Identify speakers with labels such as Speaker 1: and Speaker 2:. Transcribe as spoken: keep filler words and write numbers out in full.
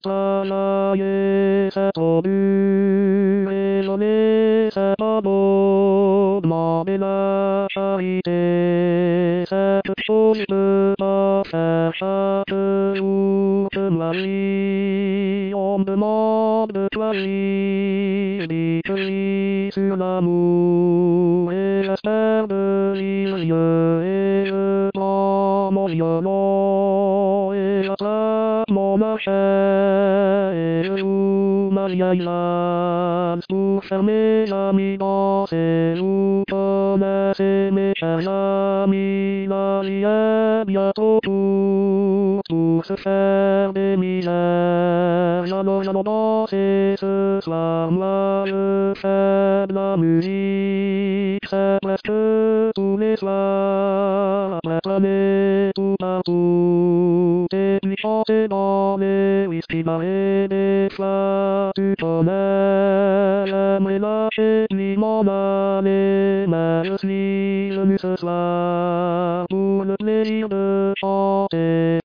Speaker 1: Travailler, c'est obus, raisonner, c'est pas beau, demander la charité, cette chose peut pas faire chaque jour de ma vie. On me demande de choisir, dis que oui sur l'amour, et j'espère de l'ilieu, et je prends mon violon, et j'attrape mon machet, et je joue ma vieille valse pour faire mes amis danser. Vous connaissez mes chers amis, la vie est bientôt pour, pour se faire des misères. J'adore, j'adore danser ce soir, moi je fais de la musique, c'est presque tous les soirs, après planer tout partout, et puis chanter dans les whisky bars et des fois tu connais, j'aimerais lâcher puis m'en aller, mais je suis venu ce soir pour le plaisir de chanter.